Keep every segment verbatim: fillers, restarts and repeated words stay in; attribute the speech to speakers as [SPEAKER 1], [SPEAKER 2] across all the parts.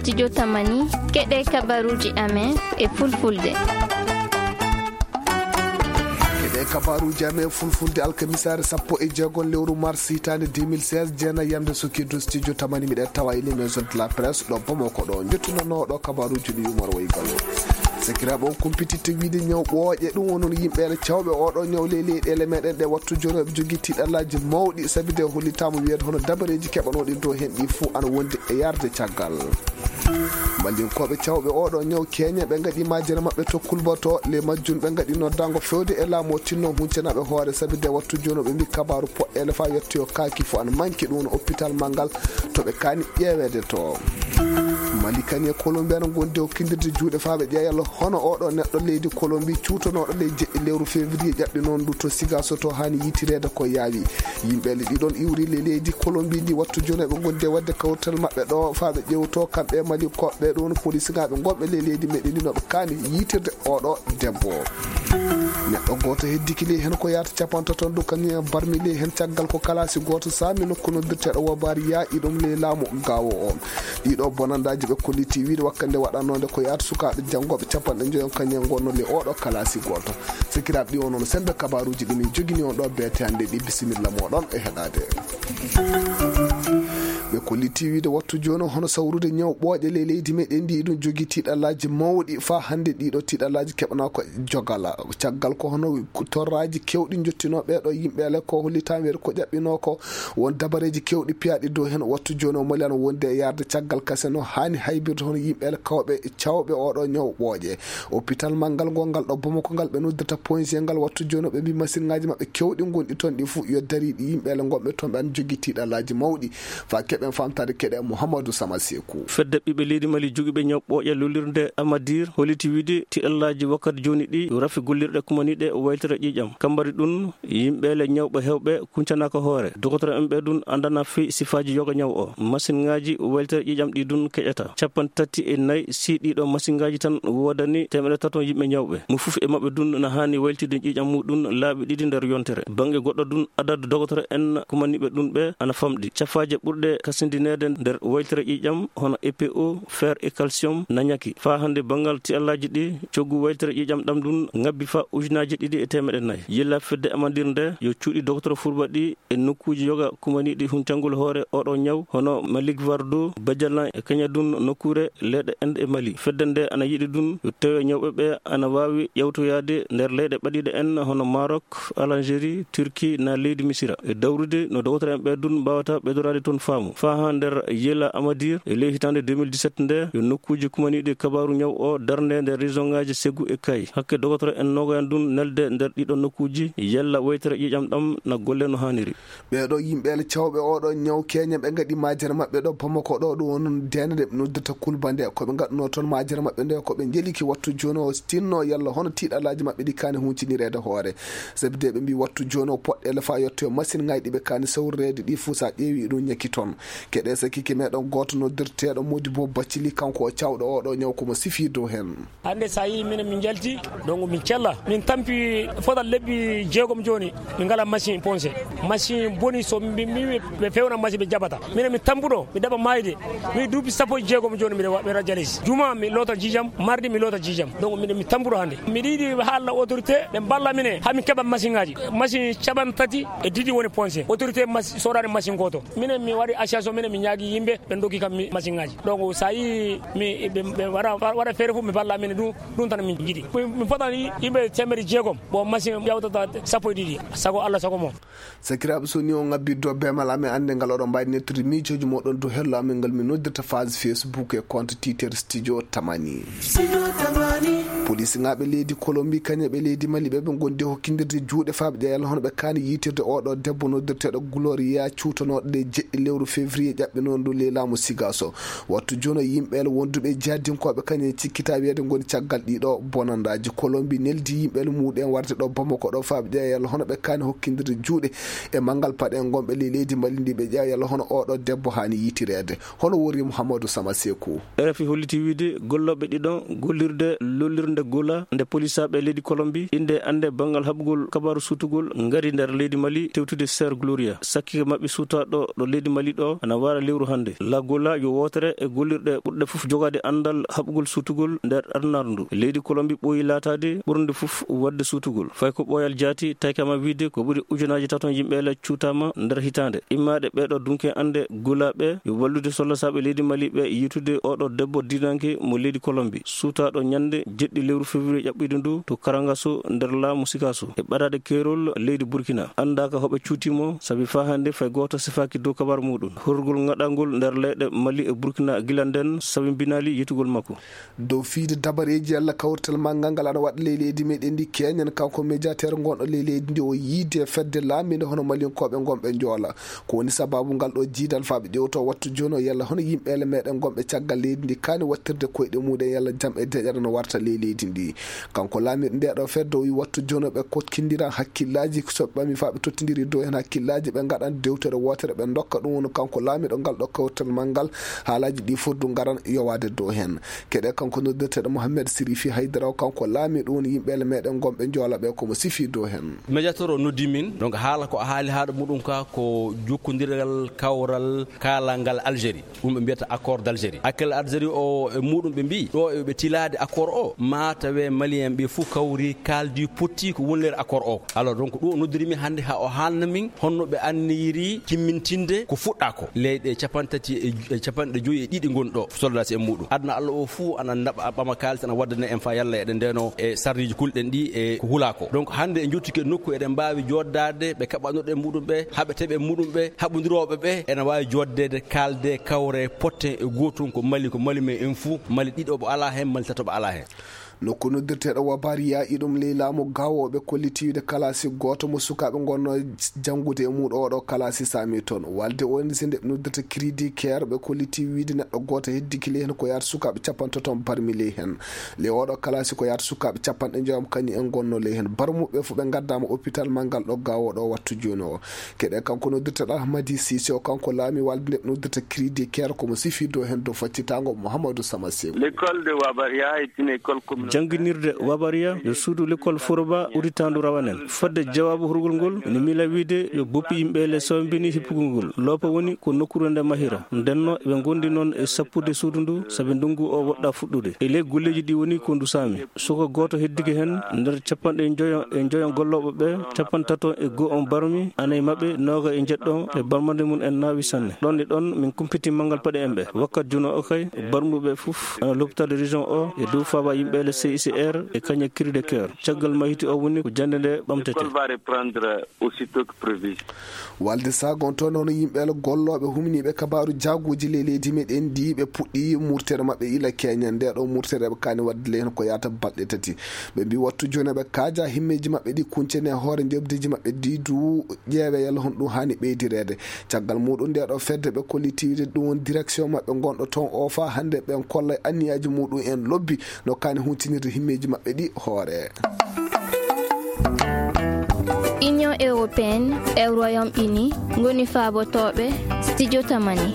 [SPEAKER 1] studio Tamani keɗe kabaruji amen e fulfulde.
[SPEAKER 2] keɗe kabaruji amen fulfulde alkamisare sappo e jeegol lewru mars hitande deux mille seize jeena yamde sukkido studio Tamani miɗen tawa e maison de la presse ɗo Bamako ɗo jettunanoɗo kabaruji ɗi Umar Waygalo sekiraɓe on compétiteur wiide ñaw ɓooƴe ɗum wonon yimɓeɓe cawɓe oɗo ñaw leyɗele meɗen ɗe wattu joni ɓe jogui tiɗallaji mawɗi saabi de hollitama wiyede hono dabareji keɓanoɗi dow hen ɗi fou ana wondi e yarde caggal mballinkoɓe cawɓe oɗo ñaw keñe ɓe gaɗi majere mabɓe to kulbato le majjum ɓe gaɗi noddago fewde e laamu o tinno huncanaɓe hoore saabi de wattu joni ɓe mbi kabaru poɗɗele fa yettoyo kaaki fo ana manque ɗum no hôpital mangal toɓe kani ƴeewede to mali kani e Colombie no gondi o kindirde juuɗe faaɓe ƴeeyalo hono oɗo neɗɗo leydi Colombie cuutonoɗo ley jeɗɗi lewru février ƴaɓɓi noon ndu to Sigaso to hani yitirede ko yaawi yimɓele ɗiɗon iwri le leydi Colombie ndi wattu joni ɓe gondi e wadde kawtal mabɓe ɗo faaɓe ƴewto kamɓe mali koɓɓe ɗon police ngaɓe gonɓe le leydi meɗen ndi noɓe kani yitirde oɗo debbo neɗɗo goto heddiki ley hen ko yata capantaton ɗo kañum barmi ley hen caggal ko kalasi goto sami nokku noddirteɗo wobari yaaƴi ɗum ley laamu gawo o ɗiɗo bonandaji ɓe kolliti wiide wakkande waɗanode ko yata sukaɓe janggoɓe capanɗe joyon kañum gonno le oɗo kalasi goto sikiraɓe ɗi o noon sembe kabaruji ɗimin jogini on ɗo beete hande ɗi bisimilla moɗon e heɗade ɓe kolliti wiide wattu joni hono sawrude ñaw ɓooƴe le leydi meɗen ndi ɗum jogui tiɗallaji mawɗi fa hande ɗiɗo tiɗallaji keɓana ko jogala caggal ko hono torraji kewɗi jottino ɓeɗo yimɓele ko hollitawede ko ƴaɓɓino ko won dabareji kewɗi piyaɗi dow hen wattu joni o mali ano wonde e yarde caggal kase no hani haybirde hono yimɓele kawɓe cawɓe oɗo ñaw ɓooƴe hôpital mangal gongal ɗo Bamako ngal ɓe noddirta point G ngal wattu joni ɓe mbi machine ngaji mabɓe kewɗi gonɗi toon ɗi fou yo dariɗi yimɓele gonɓe toon ɓe an jogui tiɗallaji mawɗi fa keɓen famtade keɗe Mouhamadou Sama Sekou
[SPEAKER 3] fedde ɓiɓe leydi Mali joguiɓe ñaw ɓooƴe lollirde Amadir holliti wiide tiɗallaji wakkati joni ɗi rafi gollirɗe kumaniɗe o waytira ƴiƴam kambari ɗum yimɓele ñawɓe hewɓe kuncanaka hoore docteur en ɓe ɗum andana fi sifaji yoga ñaw o machine ngaji waytira ƴiƴam ɗi ɗum keƴata capan tati e nayyi si ɗiɗo machine ngaji tan wodani temedere taton yimɓe ñawɓe mo foof e mabɓe ɗum no hani waytide ƴiƴam muɗum laaɓi ɗiɗi nder yontere banggue goɗɗo ɗum adade docteur en kumaniɓe ɗum ɓe ana famɗi cafaje ɓurɗe kasindinede nder waytira ƴiƴam hono E P O fer e calcium nañaki fa hande banggal tiɗallaji ɗi coggu waytira ƴiƴam ɗam ɗum ngabbi fa ujunaji ɗiɗi e temedde nayyi yilla fedde Amadir nde yo cuuɗi docteur Fourba ɗi e nokkuji yoga kumaniɗi huncangol hoore oɗo ñaw hono Malik Vardo Badialan e kaña ɗum nokkure leyɗe Inde e Mali fedde nde ana yiɗi ɗum yo tawi ñawɓe ɓe ana wawi ƴewtoyade nder leyɗe ɓaɗiɗe en hono Maroc Algérie Turquie na leydi Misira e dawrude no docteur en ɓe ɗum mbawata ɓeydorade toon faamu fa ha nder yilla Amadir e ley hitande deux mille dix-sept nde yo nokkuji kumaniɗi kabaru ñaw o darde nder région ngaji Ségou e Kay hakke docteur en nogoyan ɗum nelde nder ɗiɗo nokkuji yalla waytira ƴiƴam ɗam na golle no haniri
[SPEAKER 2] ɓeɗo yimɓele cawɓe oɗo ñaw keñe ɓe gaɗi majere mabɓe ɗo Bamako ɗo ɗum won denede ɓe noddirta Kulba nde koɓe gaɗuno toon majere mabɓe nde koɓe jeliki wattu joni o tinno yalla hono tiɗalaji mabɓe ɗi kani huncinirede hoore sabi de ɓe mbi wattu joni o poɗɗele fa yettoyo machine ngaji ɗiɓe kani sawrede ɗi fuu sa ƴeewi ɗum ñakki toon keɗe sakiki meɗon goto noddirteɗo Modibo Bathily kanko o cawɗo oɗo ñaw komo sifi dow hen
[SPEAKER 4] hande sa yi minen min jalti donc min cella min tampi fodal lebbi jeegom joni min ngala machine ponce machine boni so mbimi ɓe fewna machine ɓe jaɓata minen mi tampuɗo mi ɗaɓa mayde mi duuɓi sappo e jeegom joni miɗe waɗa jalis juma mi loota jijam mardi mi loota jijam donc minen mi tampuɗo hande miɗa yiiɗi haala autorité ɓe balla minen hamin keɓa machine ngaji machine caɓan tati e ɗiɗi woni ponce autorité soɗade machine goto minen mi waɗi association minen mi ñaagui yimɓe ɓe dokki kam machine ngaji donc sa yi mi ɓe waɗa waɗa feere fof mi balla minen ɗum ɗum tan min jiiɗi mi fotani yimɓe temedde jeegom bon machine ƴewtata sappo e ɗiɗi sago Allah sago moom
[SPEAKER 2] sakiraɓe so ni o ngabbiddo bemal amen ande ngal oɗon mbawi nettude miijoji moɗon dow hello amen ngal min noddirta phase Facebook e compte Twitter studio Tamani police ngaɓe leydi Colombie kañeɓe leydi Mali ɓe ɓe gondi hokkidirde juuɗe faaɓe ƴeeyal hono ɓe kani yitirde oɗo debbo noddirteɗo Gloria cuutanoɗo nde jeɗɗi lewru février ƴaɓɓe noon ɗo ley laamu Sigaso wattu joni yimɓele wonduɓe jadinkoɓe kañum cikkita wiyede goni caggal ɗiɗo bonandaji Colombie neldi yimɓele muɗen warde ɗo Bamako ɗo faaɓe ƴeeyal hono ɓe kani hokkidirde juuɗe e mangal paɗen gonɓe ley leydi Mali ndi ɓe ƴeeyal hono oɗo debbo hani yitirede hono wori Mouhamadou Sama Sekou
[SPEAKER 3] R F I holliti wiide golloɓe ɗiɗon gollirde lollirde wonde gola nde polisaɓe leydi Colombie inde ande bangal haɓugol kabaru sutugol ngari nder leydi Mali tewtude Ser Gloria sakkike mabɓe sutaɗo ɗo leydi Mali ɗo ana wara lewru hande la gola yo wotere e gollirɗe ɓurɗe foof jogade andal haɓugol sutugol nder arnarndu leydi Colombie ɓooyi latade ɓurde foof wadde sutugol fay ko ɓoyal jaati taykama wiide ko ɓuuri ujunaji taton yimɓele cutama nder hitande immade ɓeɗo dunke ande golaɓe yo wallude sollasaɓe leydi Mali ɓe yitude oɗo debbo dinanke mo leydi Colombie sutaɗo ñande jeɗɗi lewru février ƴaɓɓiɗe ndu to Karangaso nder laamu Sikaso e ɓaɗade kerol leydi Burkina andaka hoɓe cutimo sabi fa hande fay goto sifaki dow kabar muɗum horgol ngaɗangol nder leyɗe Mali e Burkina gilanden sabi binali yitugol makko
[SPEAKER 2] dow fiide dabareji Allah kawrtal mangal ngal ana waɗa leydi meɗen ndi keñen kanko médiateur gonɗo leydi ndi o yiide fedde laaminde hono malinkoɓe gonɓe joola ko woni sababu ngal ɗo jiidal faɓe ƴewto wattu joni o yalla hono yimɓele meɗen gonɓe caggal leydi ndi kani wattirde koyɗe muɗum yalla jaam e deƴƴere no warta ley leydi ndi kanko laamirɗo ndeɗo fedde o wi wattu joni ɓe kokkindiran hakkillaji soɓe ɓami faɓe tottidiri dow hen hakkillaji ɓe gaɗan dewtere wotere ɓe dokka ɗum woni kanko laamiɗo ngal ɗo kawtal mangal haalaji ɗi fof du garan yowade dow hen keɗe kanko noddirteɗo Mouhamed Sirifi Haydara kanko laami ɗum woni yimɓele meɗen gonɓe joola ɓe komo sifi dow hen
[SPEAKER 5] médiateur o noddi min donc haala ko haali haɗo muɗum ka ko jokkodiral kawral kalangal Algérie ɗum ɓe mbiyata accord d' Algérie hakkille Algérie o e muɗum ɓe mbi ɗo eɓe tilade accord o ma tawe malien ɓe foof kawri kaldi potti ko wonlere accord o alors donc ɗum o noddirimi hannde ha o haalna min honno ɓe anniri kimmintinde ko fuɗɗa ko leyɗe capantati e capanɗe joyi e ɗiɗi gonɗi ɗo soldats e muɗum aduna Allah o fuu ana naɓa ɓama kalis ana waddane en fa yalla eɗen ndeno e sarriji kulɗen ɗi e ko huula ko donc hannde e jottike nokku eɗen mbawi joddade ɓe kaɓanoɗe muɗum ɓe haɓe teɓe muɗum ɓe haɓodiroɓe ɓe ene wawi joddede kalde kawre potte e gotum ko Mali ko Mali men en fuu Mali ɗiɗoɓo ala hen Mali tatoɓo ala hen
[SPEAKER 2] nokku noddirteɗo wabari yaaƴi ɗum ley laamu gawoɓe kollitiwde kalasi goto mo sukaɓe gonno janggude e muɗo oɗo kalasi sami toon walde woni so nde noddirta crédit care ɓe kolliti wiide neɗɗo goto heddiki ley hen ko yaata sukaɓe capanto toon barmi ley hen ley oɗo kalasi ko yaata sukaɓe capanɗe joyam kañum en gonno ley hen barmuɓe fo ɓe gaddama hôpital mangal ɗo gawoɗo wattu joni o keɗe kanko noddirteɗo Ahmadi Sisi o kanko laami walde nde noddirta crédit care komo sifi dow hen dow faccitango Mouhamadou Sama Sew
[SPEAKER 6] l'école de Wabaria est une école communautaire
[SPEAKER 3] janginirde Wabaria yo suudu l'école Foroba uritandu rawanen fadde jawabu hurgol ngol ni mila wiide yo boppi yimɓe le sombini hippugol ngol lopa woni ko nokkure nde mahira ndenno ɓe gondi noon e sappude suudu ndu sabi ndungu o woɗɗa fuɗɗude e ley golleji ɗi woni ko ndu sami soko goto heddiki hen nder capanɗe joyo e joyo golloɓe ɓe capan tato e go on barmi anayi mabɓe noga e jeɗɗo e barmande mum en nawi sanne ɗon e ɗon min kumpiti mangal paɗe en ɓe wakkat juno o kay barmuɓe foof ana l'hôpital de région o e dow faba yimɓe le C I C R et kaña cri de cœur caggal mahiti o woni ko jande nde ɓamtete
[SPEAKER 2] walde sagon toon hono yimɓele golloɓe humniɓe kabaru jaguji ley leydi meɗen ndi ɓe puɗɗi murtere mabɓe ila keñen nde ɗo murtere ɓe kani wadde ley hen ko yata balɗe tati ɓe mbi wattu joni ɓe kaaja himmeji mabɓe ɗi kuncene hoore jebdiji mabɓe di du ƴeewe yalla hon ɗum hani ɓeydirede caggal muɗum nde ɗo fedde ɓe kollitiwde ɗum won direction mabɓe gonɗo toon o fa hande ɓen kolla anniyaji muɗum en lobbi no kani huntinirde himmeji mabɓe ɗi hoore
[SPEAKER 1] Union européenne e Royaume-Uni ngoni faabotoɓe studio tamani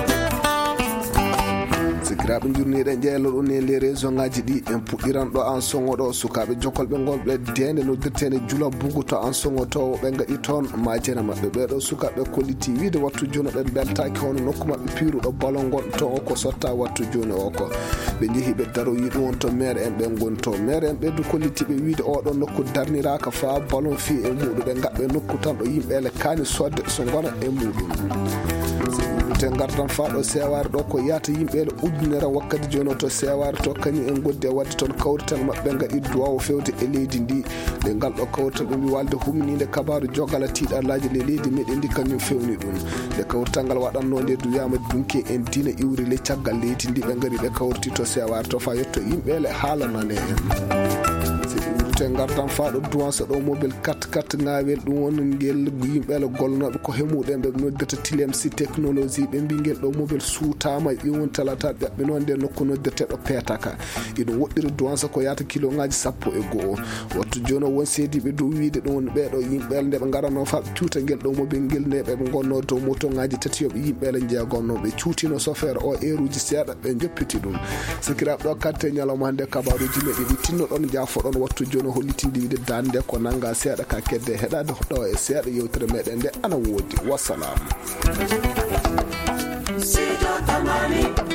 [SPEAKER 2] sikiraɓe jurniɗen ƴeelo ɗum e les région ngaji ɗi en puɗɗiran ɗo en songo ɗo sukaɓe jokolɓe gonɓe dende noddirtene jula bugu to en songo to ɓe gaɗi toon majere mabɓe ɓeɗo sukaɓe kolliti wiide wattu joni ɓe beltaki hono nokku mabɓe piruɗo ballon gonɗo to o ko sotta wattu joni o ko ɓe jeehi ɓe daroyi ɗum won to maire en ɓe goni to maire en ɓe du kollitiɓe wiide oɗo nokku darniraka fa ballon fi e muɗum ɓe gaɓɓe nokku tan ɗo yimɓele kani sodde so gona e muɗum te gartan faɗo seware ɗo ko yata yimɓele ujunere wakkati joni to seware to kañum en goddi e wadde toon kawrital mabɓe gaɗi duwawo fewde e leydi ndi ɓe ngal ɗo kawrital ɓe mbi walde humnide kabaru jogala tiɗallaji le leydi meɗen ndi kañum fewni ɗum nde kawrital ngal waɗanno nde duyama dunke en dina iwri le caggal leydi ndi ɓe gaari ɓe kawriti to seware to fa yetto yimɓele haalanane en cuute gardan faɗo douance ɗo mobile quatre quatre ngawel ɗum woni ngel yimɓe golnoɓe ko hemuɗen ɓe noddata tilem si technologie ɓe mbi ngel ɗo mobile suutama iwon talata ɓe noon nder nokku noddeteɗo petaka iɗum woɗɗiri douance ko yata kilo ngaji sappo e goho wattu joni won seediɓe dow wiide ɗum ɓeɗo yimɓe nde ɓe garano fa cuuta ngel ɗo mobile ngel ne ɓe gonno dow moto ngaji tati yoɓe yimɓe jeegonno ɓe cuutino chauffeur o eruji seeɗa ɓe joppiti ɗum sikiraɓe ɗo karte ñalawma hande kabaruji meɗi ɗi tinno ɗon jaafoɗon wattu joni hollitinde wiide dande ko nanga seeɗa ka kedde heɗade ɗo e seeɗa yewtere meɗen nde ana woodi wassalamu.